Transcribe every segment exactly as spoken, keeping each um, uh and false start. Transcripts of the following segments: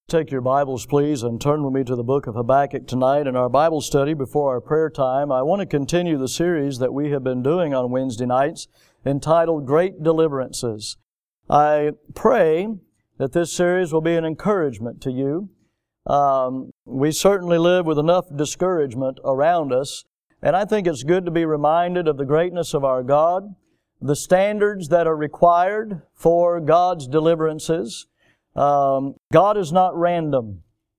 Take your Bibles, please, and turn with me to the book of Habakkuk tonight in our Bible study before our prayer time. I want to continue the series that we have been doing on Wednesday nights entitled Great Deliverances. I pray that this series will be an encouragement to you. Um, we certainly live with enough discouragement around us, and I think it's good to be reminded of the greatness of our God, the standards that are required for God's deliverances. Um, God is not random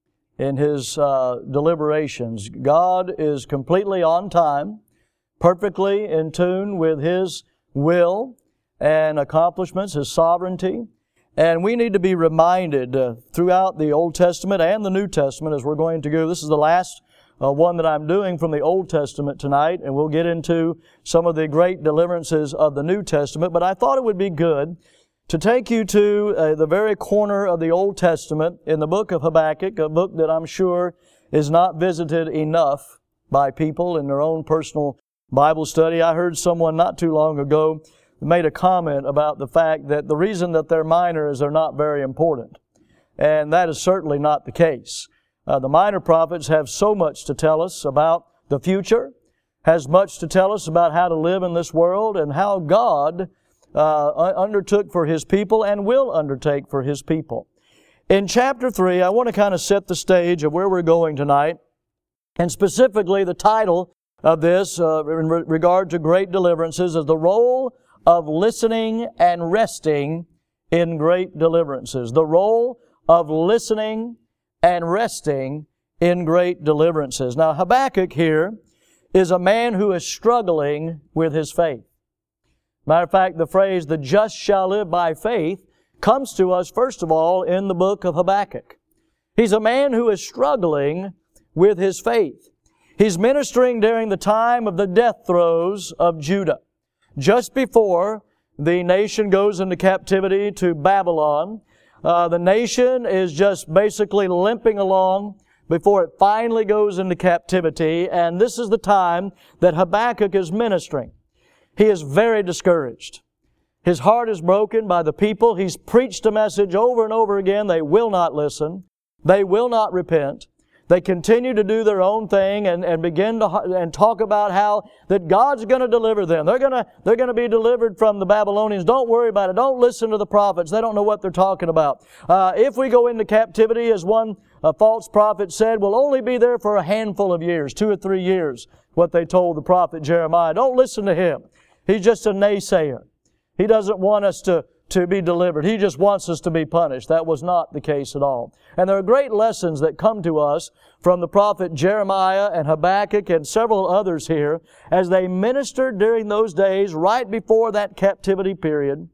in His uh, deliberations. God is completely on time, perfectly in tune with His will and accomplishments, His sovereignty. And we need to be reminded uh, throughout the Old Testament and the New Testament as we're going to go. This is the last uh, one that I'm doing from the Old Testament tonight, and we'll get into some of the great deliverances of the New Testament. But I thought it would be good to take you to uh, the very corner of the Old Testament in the book of Habakkuk, a book that I'm sure is not visited enough by people in their own personal Bible study. I heard someone not too long ago made a comment about the fact that the reason that they're minor is they're not very important. And that is certainly not the case. Uh, the minor prophets have so much to tell us about the future, has much to tell us about how to live in this world and how God Uh, undertook for His people and will undertake for His people. In chapter three, I want to kind of set the stage of where we're going tonight, and specifically the title of this uh, in re- regard to great deliverances is the role of listening and resting in great deliverances. The role of listening and resting in great deliverances. Now, Habakkuk here is a man who is struggling with his faith. Matter of fact, the phrase, the just shall live by faith, comes to us, first of all, in the book of Habakkuk. He's a man who is struggling with his faith. He's ministering during the time of the death throes of Judah. Just before the nation goes into captivity to Babylon, uh, the nation is just basically limping along before it finally goes into captivity, and this is the time that Habakkuk is ministering. He is very discouraged. His heart is broken by the people. He's preached a message over and over again. They will not listen. They will not repent. They continue to do their own thing and, and begin to and talk about how that God's going to deliver them. They're going to they're going to be delivered from the Babylonians. Don't worry about it. Don't listen to the prophets. They don't know what they're talking about. Uh, if we go into captivity, as one uh, false prophet said, we'll only be there for a handful of years, two or three years, what they told the prophet Jeremiah. Don't listen to him. He's just a naysayer. He doesn't want us to, to be delivered. He just wants us to be punished. That was not the case at all. And there are great lessons that come to us from the prophet Jeremiah and Habakkuk and several others here as they ministered during those days right before that captivity period.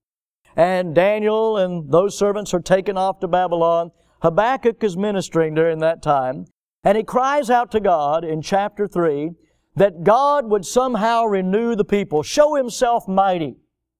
And Daniel and those servants are taken off to Babylon. Habakkuk is ministering during that time. And he cries out to God in chapter three that God would somehow renew the people, show Himself mighty.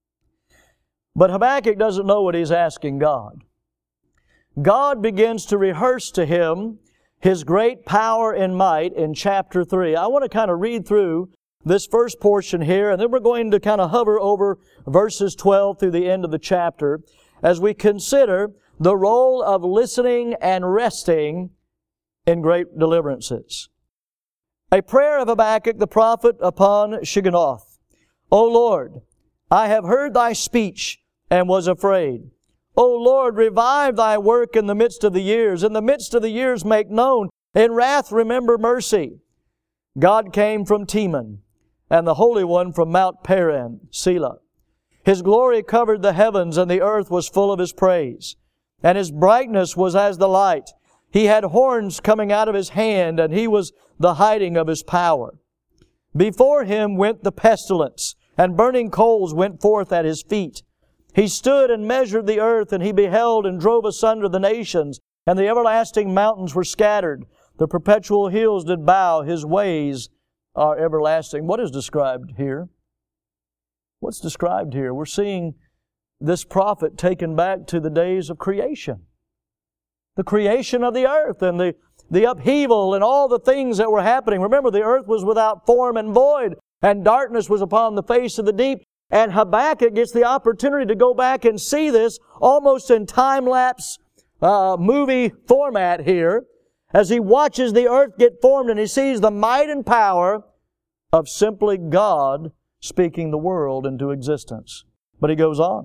But Habakkuk doesn't know what he's asking God. God begins to rehearse to him His great power and might in chapter three. I want to kind of read through this first portion here, and then we're going to kind of hover over verses twelve through the end of the chapter as we consider the role of listening and resting in great deliverances. A prayer of Habakkuk the prophet upon Shigionoth. O Lord, I have heard Thy speech and was afraid. O Lord, revive Thy work in the midst of the years. In the midst of the years make known. In wrath remember mercy. God came from Teman, and the Holy One from Mount Paran, Selah. His glory covered the heavens, and the earth was full of His praise. And His brightness was as the light. He had horns coming out of His hand, and He was the hiding of His power. Before Him went the pestilence, and burning coals went forth at His feet. He stood and measured the earth, and He beheld and drove asunder the nations, and the everlasting mountains were scattered. The perpetual hills did bow. His ways are everlasting. What is described here? What's described here? We're seeing this prophet taken back to the days of creation. The creation of the earth and the, the upheaval and all the things that were happening. Remember, the earth was without form and void, and darkness was upon the face of the deep. And Habakkuk gets the opportunity to go back and see this almost in time-lapse uh, movie format here as he watches the earth get formed and he sees the might and power of simply God speaking the world into existence. But he goes on.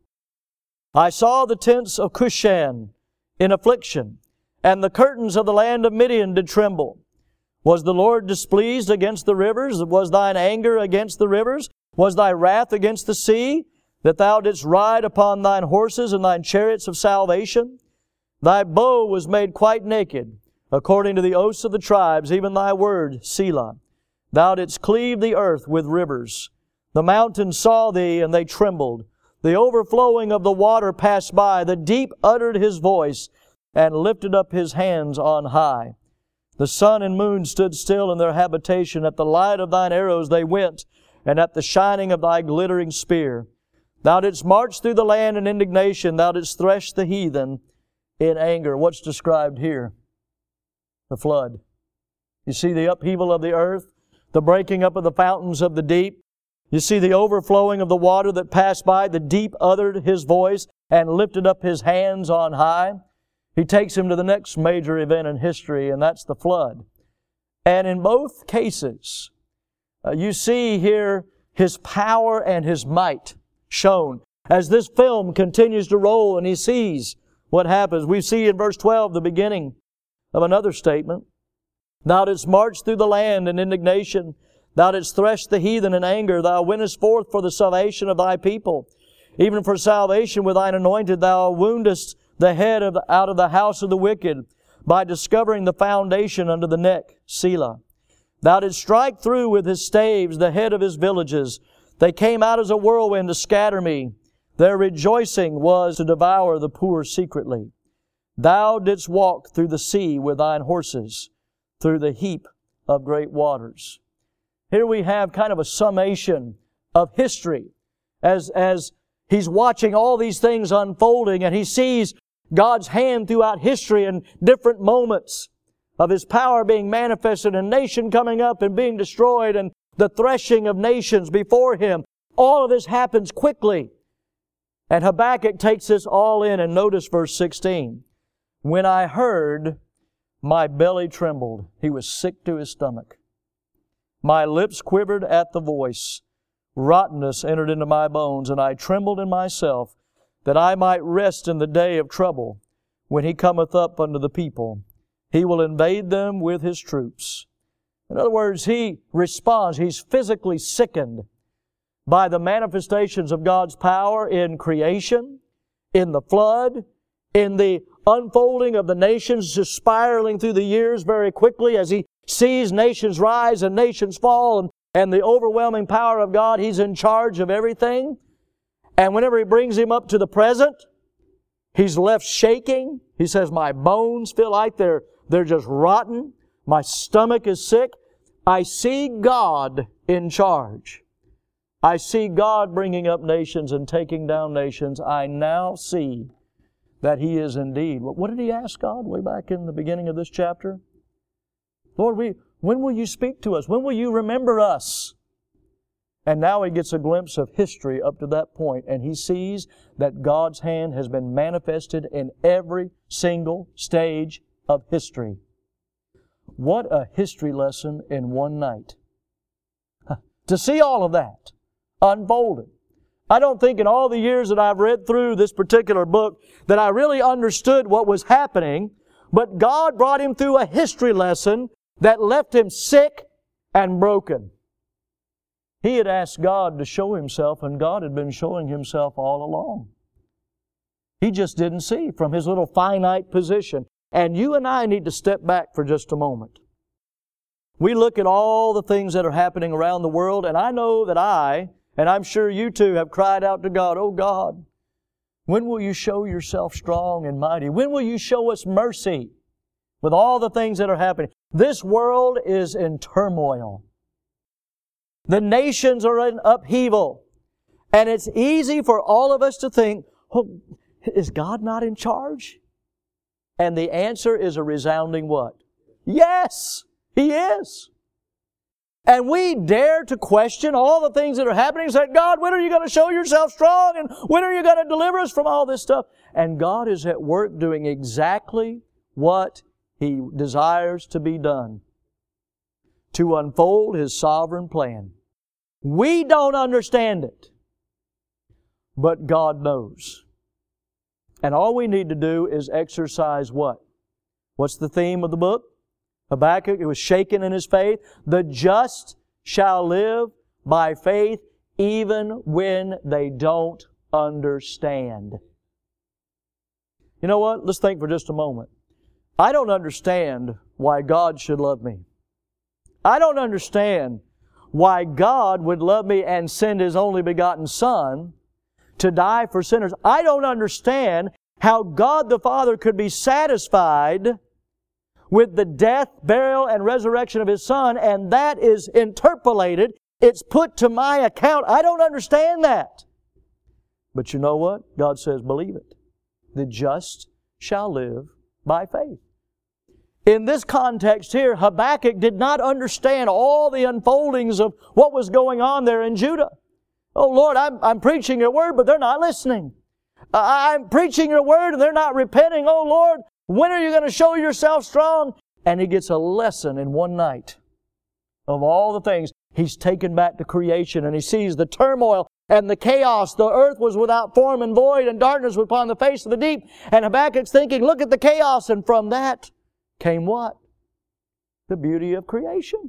I saw the tents of Cushan in affliction, and the curtains of the land of Midian did tremble. Was the Lord displeased against the rivers? Was thine anger against the rivers? Was thy wrath against the sea, that thou didst ride upon thine horses and thine chariots of salvation? Thy bow was made quite naked, according to the oaths of the tribes, even thy word, Selah. Thou didst cleave the earth with rivers. The mountains saw thee, and they trembled. The overflowing of the water passed by. The deep uttered his voice, and lifted up his hands on high. The sun and moon stood still in their habitation. At the light of thine arrows they went, and at the shining of thy glittering spear. Thou didst march through the land in indignation. Thou didst thresh the heathen in anger. What's described here? The flood. You see the upheaval of the earth, the breaking up of the fountains of the deep. You see the overflowing of the water that passed by. The deep uttered his voice and lifted up his hands on high. He takes him to the next major event in history, and that's the flood. And in both cases, uh, you see here his power and his might shown. As this film continues to roll and he sees what happens, we see in verse twelve the beginning of another statement. Thou didst march through the land in indignation. Thou didst thresh the heathen in anger. Thou wentest forth for the salvation of thy people. Even for salvation with thine anointed, thou woundest the head of the, out of the house of the wicked by discovering the foundation under the neck, Selah. Thou didst strike through with his staves the head of his villages. They came out as a whirlwind to scatter me. Their rejoicing was to devour the poor secretly. Thou didst walk through the sea with thine horses, through the heap of great waters. Here we have kind of a summation of history as, as he's watching all these things unfolding, and he sees God's hand throughout history in different moments of His power being manifested, and nation coming up and being destroyed, and the threshing of nations before Him. All of this happens quickly. And Habakkuk takes this all in, and notice verse sixteen. When I heard, my belly trembled. He was sick to his stomach. My lips quivered at the voice. Rottenness entered into my bones, and I trembled in myself, that I might rest in the day of trouble, when He cometh up unto the people. He will invade them with His troops. In other words, he responds. He's physically sickened by the manifestations of God's power in creation, in the flood, in the unfolding of the nations, just spiraling through the years very quickly as He sees nations rise and nations fall, and, and the overwhelming power of God. He's in charge of everything. And whenever He brings him up to the present, he's left shaking. He says, my bones feel like they're, they're just rotten. My stomach is sick. I see God in charge. I see God bringing up nations and taking down nations. I now see that He is indeed. What did he ask God way back in the beginning of this chapter? Lord, we, when will You speak to us? When will You remember us? And now he gets a glimpse of history up to that point, and he sees that God's hand has been manifested in every single stage of history. What a history lesson in one night. To see all of that unfolded. I don't think in all the years that I've read through this particular book that I really understood what was happening, but God brought him through a history lesson that left him sick and broken. He had asked God to show Himself, and God had been showing Himself all along. He just didn't see from His little finite position. And you and I need to step back for just a moment. We look at all the things that are happening around the world, and I know that I, and I'm sure you too, have cried out to God, oh God, when will You show Yourself strong and mighty? When will You show us mercy with all the things that are happening? This world is in turmoil. The nations are in upheaval. And it's easy for all of us to think, oh, is God not in charge? And the answer is a resounding what? Yes, He is. And we dare to question all the things that are happening and say, God, when are you going to show yourself strong? And when are you going to deliver us from all this stuff? And God is at work doing exactly what He desires to be done, to unfold His sovereign plan. We don't understand it, but God knows. And all we need to do is exercise what? What's the theme of the book? Habakkuk, it was shaken in his faith. The just shall live by faith even when they don't understand. You know what? Let's think for just a moment. I don't understand why God should love me. I don't understand why God would love me and send His only begotten Son to die for sinners. I don't understand how God the Father could be satisfied with the death, burial, and resurrection of His Son, and that is interpolated. It's put to my account. I don't understand that. But you know what? God says, believe it. The just shall live by faith. In this context here, Habakkuk did not understand all the unfoldings of what was going on there in Judah. Oh Lord, I'm, I'm preaching Your Word, but they're not listening. I'm preaching Your Word and they're not repenting. Oh Lord, when are You going to show Yourself strong? And he gets a lesson in one night of all the things. He's taken back to creation and he sees the turmoil and the chaos. The earth was without form and void, and darkness was upon the face of the deep. And Habakkuk's thinking, look at the chaos. And from that came what? The beauty of creation.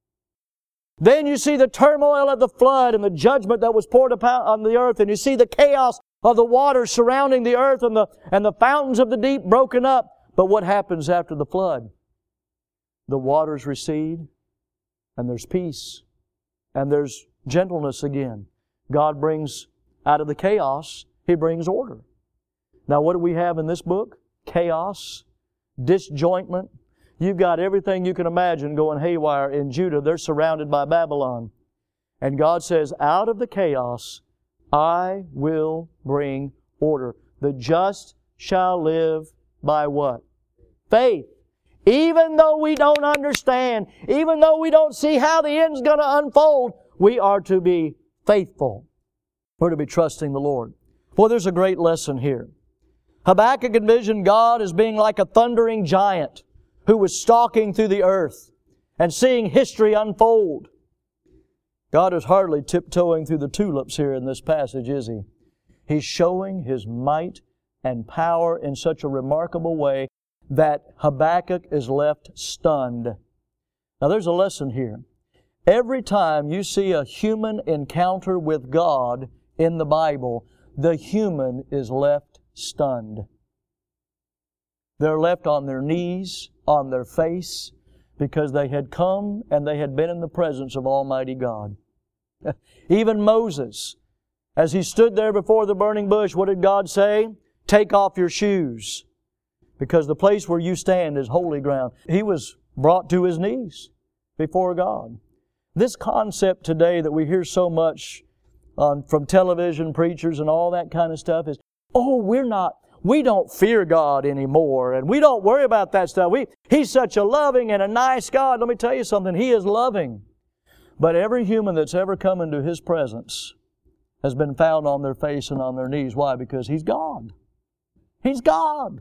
Then you see the turmoil of the flood and the judgment that was poured upon on the earth. And you see the chaos of the waters surrounding the earth and the, and the fountains of the deep broken up. But what happens after the flood? The waters recede and there's peace and there's gentleness again. God brings out of the chaos, He brings order. Now what do we have in this book? Chaos, disjointment. You've got everything you can imagine going haywire in Judah. They're surrounded by Babylon. And God says, out of the chaos, I will bring order. The just shall live by what? Faith. Even though we don't understand, even though we don't see how the end's going to unfold, we are to be faithful. We're to be trusting the Lord. Boy, there's a great lesson here. Habakkuk envisioned God as being like a thundering giant who was stalking through the earth and seeing history unfold. God is hardly tiptoeing through the tulips here in this passage, is He? He's showing His might and power in such a remarkable way that Habakkuk is left stunned. Now there's a lesson here. Every time you see a human encounter with God in the Bible, the human is left stunned. They're left on their knees, on their face, because they had come and they had been in the presence of Almighty God. Even Moses, as he stood there before the burning bush, what did God say? Take off your shoes, because the place where you stand is holy ground. He was brought to his knees before God. This concept today that we hear so much on, from television preachers and all that kind of stuff is, oh, we're not, we don't fear God anymore, and we don't worry about that stuff. We, He's such a loving and a nice God. Let me tell you something, He is loving. But every human that's ever come into His presence has been found on their face and on their knees. Why? Because He's God. He's God.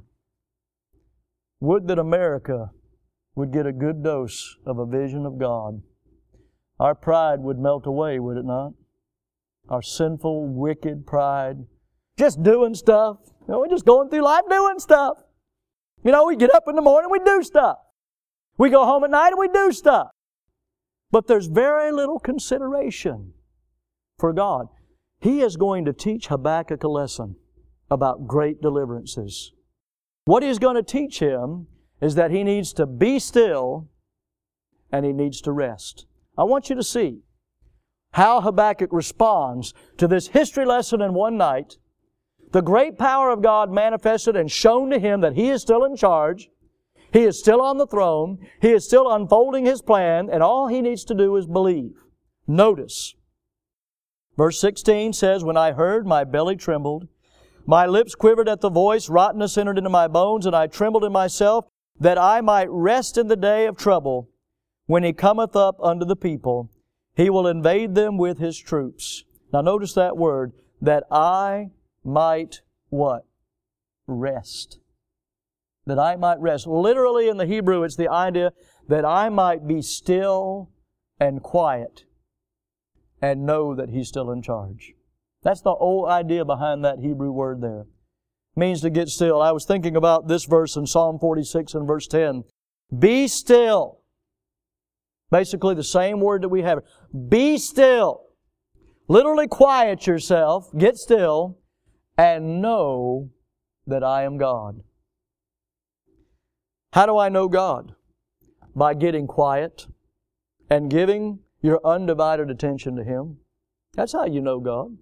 Would that America would get a good dose of a vision of God. Our pride would melt away, would it not? Our sinful, wicked pride. Just doing stuff. You know, we're just going through life doing stuff. You know, we get up in the morning, we do stuff. We go home at night and we do stuff. But there's very little consideration for God. He is going to teach Habakkuk a lesson about great deliverances. What He's going to teach him is that he needs to be still and he needs to rest. I want you to see how Habakkuk responds to this history lesson in one night. The great power of God manifested and shown to him that He is still in charge. He is still on the throne. He is still unfolding His plan, and all he needs to do is believe. Notice, verse sixteen says, when I heard, my belly trembled. My lips quivered at the voice. Rottenness entered into my bones, and I trembled in myself, that I might rest in the day of trouble. when He cometh up unto the people, He will invade them with His troops. Now notice that word, that I might what? Rest. That I might rest. Literally in the Hebrew, it's the idea that I might be still and quiet and know that He's still in charge. That's the whole idea behind that Hebrew word there. It means to get still. I was thinking about this verse in Psalm forty-six and verse ten. Be still. Basically the same word that we have. Be still. Literally quiet yourself, get still, and know that I am God. How do I know God? By getting quiet and giving your undivided attention to Him. That's how you know God.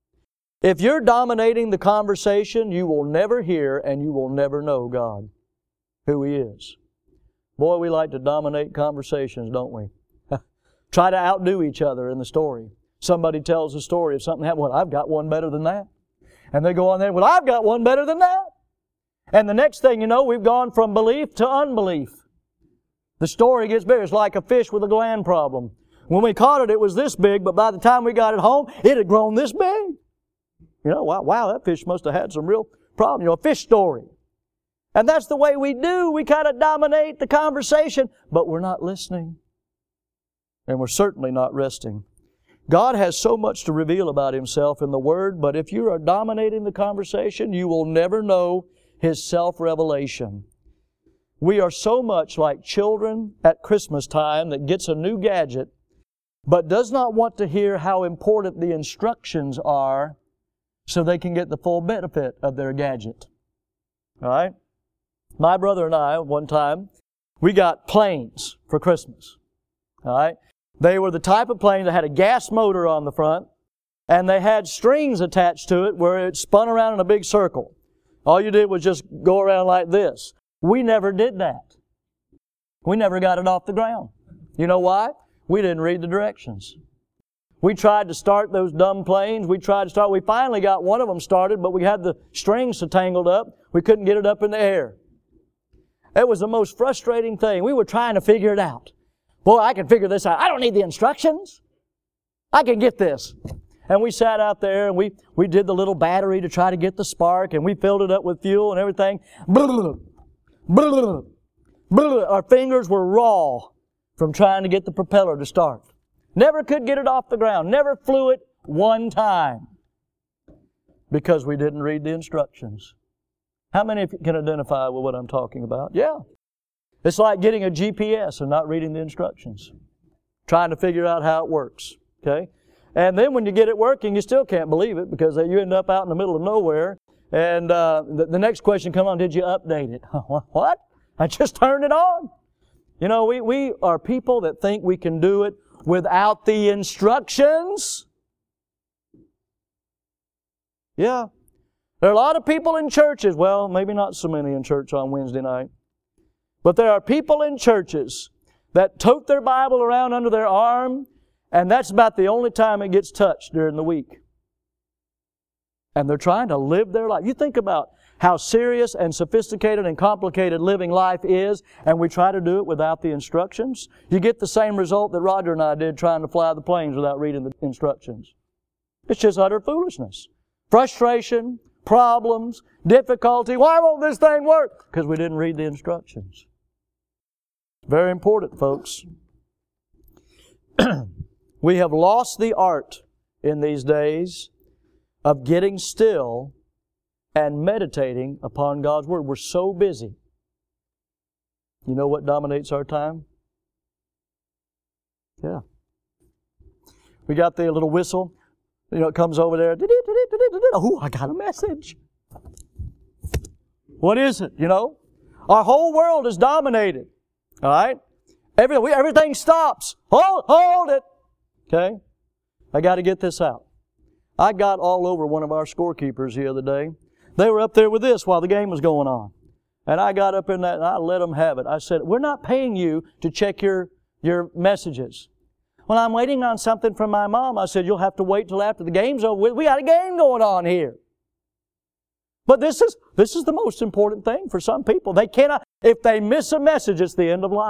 If you're dominating the conversation, you will never hear and you will never know God, who He is. Boy, we like to dominate conversations, don't we? Try to outdo each other in the story. Somebody tells a story of something happened. Well, I've got one better than that. And they go on there, well, I've got one better than that. And the next thing you know, we've gone from belief to unbelief. The story gets bigger. It's like a fish with a gland problem. When we caught it, it was this big, but by the time we got it home, it had grown this big. You know, wow, wow, that fish must have had some real problem. You know, a fish story. And that's the way we do. We kind of dominate the conversation, but we're not listening. And we're certainly not resting. God has so much to reveal about Himself in the Word, but if you are dominating the conversation, you will never know His self-revelation. We are so much like children at Christmas time that gets a new gadget, but does not want to hear how important the instructions are so they can get the full benefit of their gadget. All right? My brother and I, one time, we got planes for Christmas. All right? They were the type of plane that had a gas motor on the front, and they had strings attached to it where it spun around in a big circle. All you did was just go around like this. We never did that. We never got it off the ground. You know why? We didn't read the directions. We tried to start those dumb planes. We tried to start. We finally got one of them started, but we had the strings so tangled up, we couldn't get it up in the air. It was the most frustrating thing. We were trying to figure it out. Boy, I can figure this out. I don't need the instructions. I can get this. And we sat out there and we, we did the little battery to try to get the spark, and we filled it up with fuel and everything. Blah, blah, blah. Our fingers were raw from trying to get the propeller to start. Never could get it off the ground. Never flew it one time because we didn't read the instructions. How many of you can identify with what I'm talking about? Yeah. It's like getting a G P S and not reading the instructions. Trying to figure out how it works. Okay? And then when you get it working, you still can't believe it because you end up out in the middle of nowhere. And uh, the, the next question comes on, did you update it? What? I just turned it on. You know, we, we are people that think we can do it without the instructions. Yeah. There are a lot of people in churches, well, maybe not so many in church on Wednesday night, but there are people in churches that tote their Bible around under their arm, and that's about the only time it gets touched during the week. And they're trying to live their life. You think about how serious and sophisticated and complicated living life is, and we try to do it without the instructions. You get the same result that Roger and I did trying to fly the planes without reading the instructions. It's just utter foolishness. Frustration, problems, difficulty. Why won't this thing work? Because we didn't read the instructions. Very important, folks. We have lost the art in these days of getting still and meditating upon God's Word. We're so busy. You know what dominates our time? Yeah. We got the little whistle. You know, it comes over there. Oh, I got a message. What is it? You know? Our whole world is dominated. All right? Every, everything stops. Hold, hold it. Okay? I got to get this out. I got all over one of our scorekeepers the other day. They were up there with this while the game was going on. And I got up in that and I let them have it. I said, we're not paying you to check your, your messages. Well, I'm waiting on something from my mom. I said, you'll have to wait till after the game's over. We got a game going on here. But this is, this is the most important thing for some people. They cannot, if they miss a message, it's the end of life.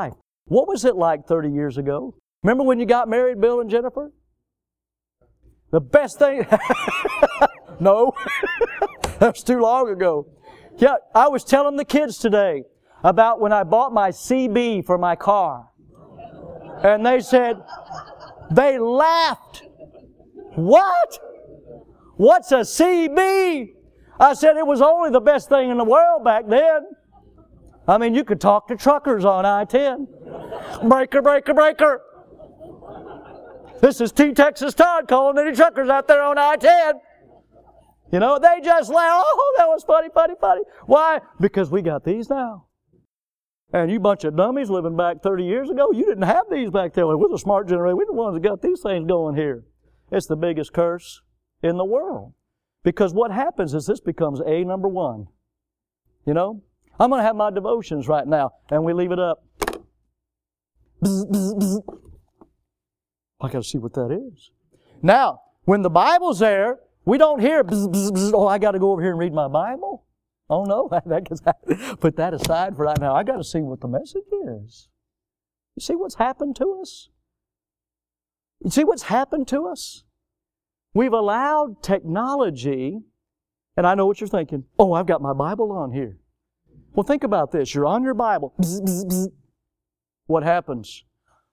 What was it like thirty years ago? Remember when you got married, Bill and Jennifer? The best thing... No, that's too long ago. Yeah, I was telling the kids today about when I bought my C B for my car. And they said, they laughed. What? What's a C B? I said it was only the best thing in the world back then. I mean, you could talk to truckers on I ten. Breaker, breaker, breaker. This is T. Texas Todd calling any truckers out there on I ten. You know, they just laugh. Oh, that was funny, funny, funny. Why? Because we got these now. And you bunch of dummies living back thirty years ago, you didn't have these back there. We're the smart generation. We're the ones that got these things going here. It's the biggest curse in the world. Because what happens is this becomes A number one. You know? I'm going to have my devotions right now, and we leave it up. Bzz, bzz, bzz. I got to see what that is. Now, when the Bible's there, we don't hear, bzz, bzz, bzz, oh, I got to go over here and read my Bible. Oh, no, that gets, put that aside for right now. I got to see what the message is. You see what's happened to us? You see what's happened to us? We've allowed technology, and I know what you're thinking. Oh, I've got my Bible on here. Well, think about this. You're on your Bible. Bzz, bzz, bzz. What happens?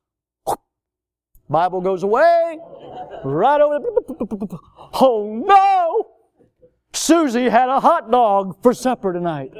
Bible goes away. Right over. Oh, no! Susie had a hot dog for supper tonight.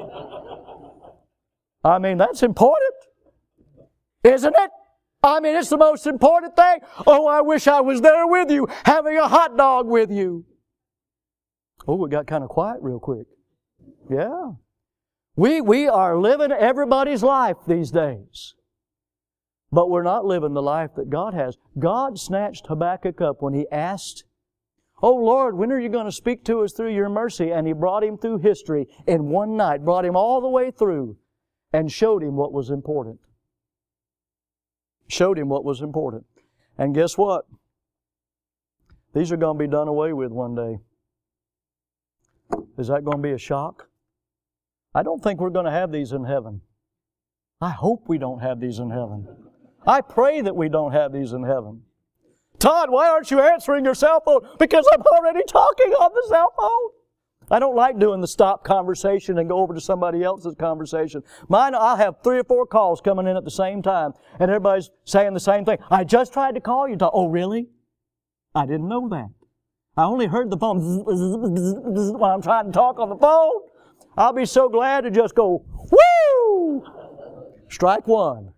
I mean, that's important. Isn't it? I mean, it's the most important thing. Oh, I wish I was there with you, having a hot dog with you. Oh, it got kind of quiet real quick. Yeah. We, we are living everybody's life these days. But we're not living the life that God has. God snatched Habakkuk up when he asked, oh Lord, when are you going to speak to us through your mercy? And He brought him through history in one night, brought him all the way through, and showed him what was important. Showed him what was important. And guess what? These are going to be done away with one day. Is that going to be a shock? I don't think we're going to have these in heaven. I hope we don't have these in heaven. I pray that we don't have these in heaven. Todd, why aren't you answering your cell phone? Because I'm already talking on the cell phone. I don't like doing the stop conversation and go over to somebody else's conversation. Mine, I'll have three or four calls coming in at the same time, and everybody's saying the same thing. I just tried to call you. Oh, really? I didn't know that. I only heard the phone while I'm trying to talk on the phone. I'll be so glad to just go, woo! Strike one.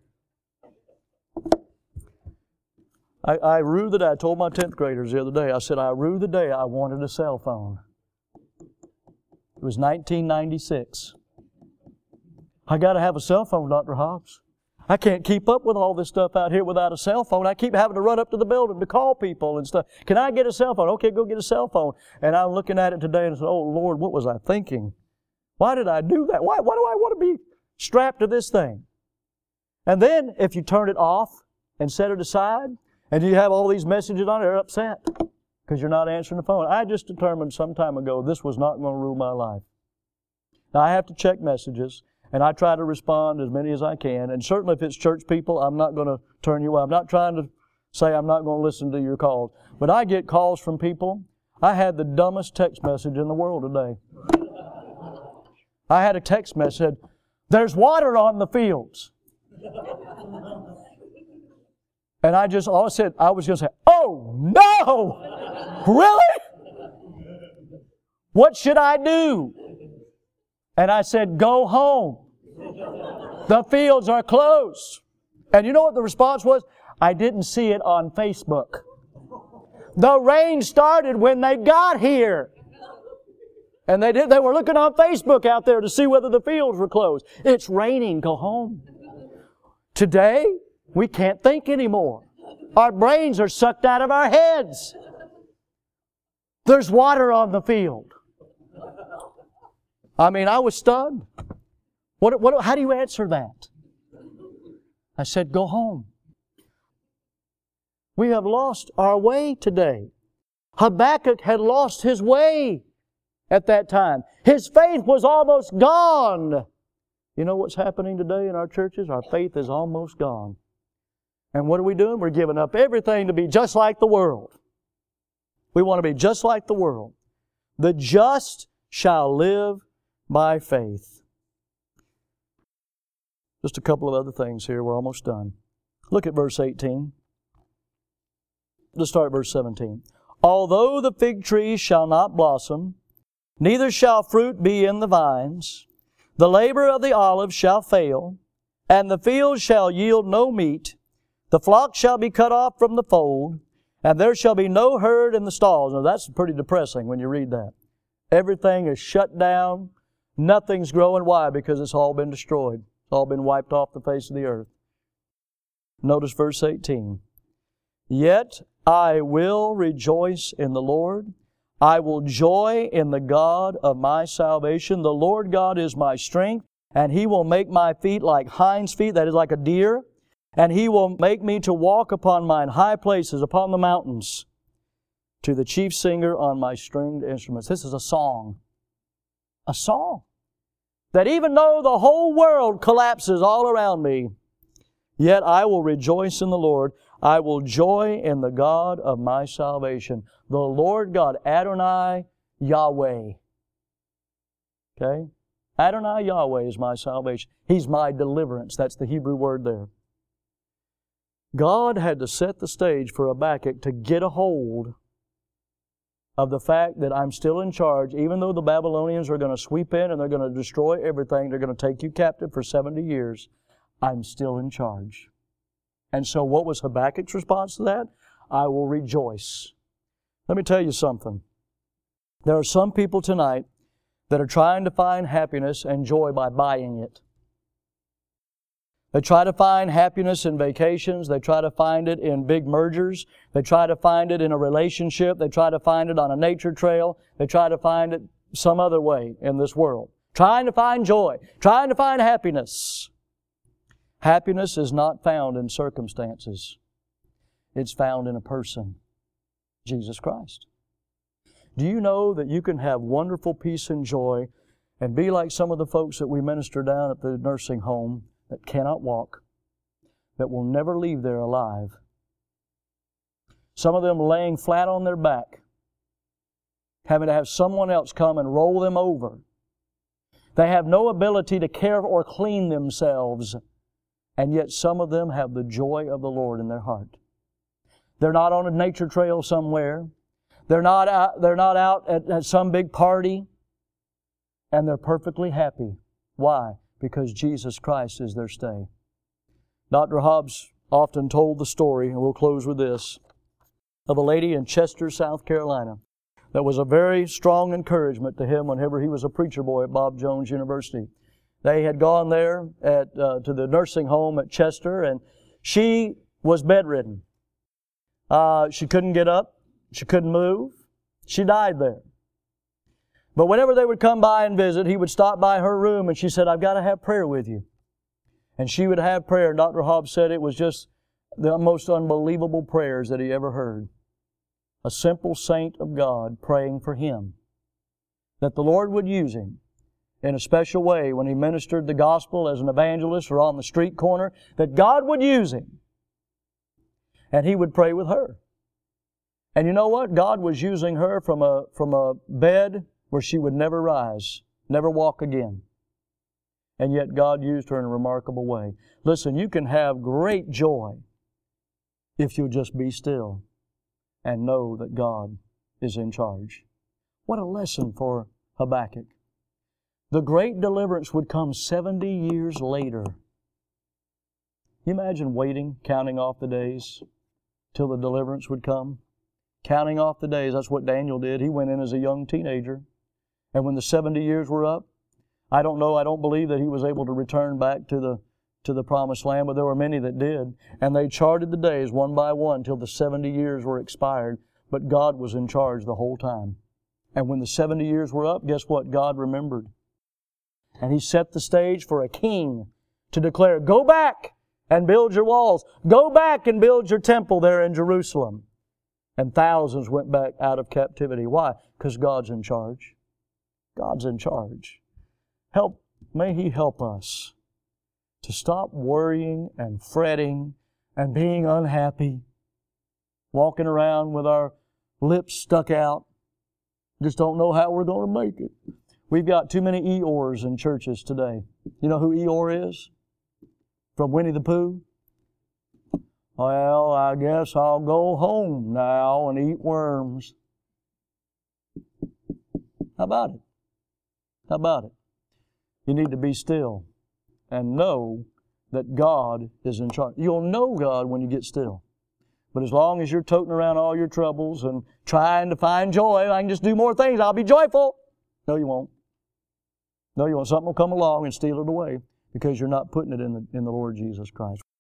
I, I rue the day. I told my tenth graders the other day, I said, I rue the day I wanted a cell phone. It was nineteen ninety-six. I got to have a cell phone, Doctor Hobbs. I can't keep up with all this stuff out here without a cell phone. I keep having to run up to the building to call people and stuff. Can I get a cell phone? Okay, go get a cell phone. And I'm looking at it today and I said, oh, Lord, what was I thinking? Why did I do that? Why, why do I want to be strapped to this thing? And then, if you turn it off and set it aside, and you have all these messages on it, you're upset because you're not answering the phone. I just determined some time ago this was not going to rule my life. Now, I have to check messages, and I try to respond as many as I can. And certainly if it's church people, I'm not going to turn you away. I'm not trying to say I'm not going to listen to your calls. But I get calls from people. I had the dumbest text message in the world today. I had a text message that said, there's water on the fields. And I just, all I said, I was going to say, oh no! Really? What should I do? And I said, go home. The fields are closed. And you know what the response was? I didn't see it on Facebook. The rain started when they got here. And they did, they were looking on Facebook out there to see whether the fields were closed. It's raining, go home. Today, we can't think anymore. Our brains are sucked out of our heads. There's water on the field. I mean, I was stunned. What, what, how do you answer that? I said, go home. We have lost our way today. Habakkuk had lost his way at that time. His faith was almost gone. You know what's happening today in our churches? Our faith is almost gone. And what are we doing? We're giving up everything to be just like the world. We want to be just like the world. The just shall live by faith. Just a couple of other things here. We're almost done. Look at verse eighteen. Let's start at verse seventeen. Although the fig tree shall not blossom, neither shall fruit be in the vines, the labor of the olive shall fail, and the field shall yield no meat, the flock shall be cut off from the fold, and there shall be no herd in the stalls. Now that's pretty depressing when you read that. Everything is shut down. Nothing's growing. Why? Because it's all been destroyed. It's all been wiped off the face of the earth. Notice verse eighteen. Yet I will rejoice in the Lord. I will joy in the God of my salvation. The Lord God is my strength, and He will make my feet like hinds' feet, that is like a deer. And He will make me to walk upon mine high places, upon the mountains, to the chief singer on my stringed instruments. This is a song. A song. That even though the whole world collapses all around me, yet I will rejoice in the Lord. I will joy in the God of my salvation. The Lord God, Adonai Yahweh. Okay? Adonai Yahweh is my salvation. He's my deliverance. That's the Hebrew word there. God had to set the stage for Habakkuk to get a hold of the fact that I'm still in charge. Even though the Babylonians are going to sweep in and they're going to destroy everything, they're going to take you captive for seventy years, I'm still in charge. And so what was Habakkuk's response to that? I will rejoice. Let me tell you something. There are some people tonight that are trying to find happiness and joy by buying it. They try to find happiness in vacations. They try to find it in big mergers. They try to find it in a relationship. They try to find it on a nature trail. They try to find it some other way in this world. Trying to find joy. Trying to find happiness. Happiness is not found in circumstances. It's found in a person, Jesus Christ. Do you know that you can have wonderful peace and joy and be like some of the folks that we minister down at the nursing home that cannot walk, that will never leave there alive? Some of them laying flat on their back, having to have someone else come and roll them over. They have no ability to care or clean themselves. And yet some of them have the joy of the Lord in their heart. They're not on a nature trail somewhere. They're not out, they're not out at, at some big party. And they're perfectly happy. Why? Because Jesus Christ is their stay. Doctor Hobbs often told the story, and we'll close with this, of a lady in Chester, South Carolina, that was a very strong encouragement to him whenever he was a preacher boy at Bob Jones University. They had gone there at uh, to the nursing home at Chester, and she was bedridden. Uh, she couldn't get up. She couldn't move. She died there. But whenever they would come by and visit, he would stop by her room, and she said, I've got to have prayer with you. And she would have prayer. And Doctor Hobbs said it was just the most unbelievable prayers that he ever heard. A simple saint of God praying for him, that the Lord would use him in a special way when he ministered the gospel as an evangelist or on the street corner, that God would use him. And he would pray with her. And you know what? God was using her from a, from a bed where she would never rise, never walk again. And yet God used her in a remarkable way. Listen, you can have great joy if you'll just be still and know that God is in charge. What a lesson for Habakkuk. The great deliverance would come seventy years later. Can you imagine waiting, counting off the days till the deliverance would come? Counting off the days. That's what Daniel did. He went in as a young teenager. And when the seventy years were up, I don't know, I don't believe that he was able to return back to the to the promised land, but there were many that did. And they charted the days one by one till the seventy years were expired. But God was in charge the whole time. And when the seventy years were up, guess what? God remembered. And He set the stage for a king to declare, go back and build your walls. Go back and build your temple there in Jerusalem. And thousands went back out of captivity. Why? Because God's in charge. God's in charge. Help may He help us to stop worrying and fretting and being unhappy, walking around with our lips stuck out, just don't know how we're going to make it. We've got too many Eeyores in churches today. You know who Eeyore is? From Winnie the Pooh? Well, I guess I'll go home now and eat worms. How about it? How about it? You need to be still and know that God is in charge. You'll know God when you get still. But as long as you're toting around all your troubles and trying to find joy, I can just do more things, I'll be joyful. No, you won't. No, you won't. Something will come along and steal it away because you're not putting it in the, in the Lord Jesus Christ.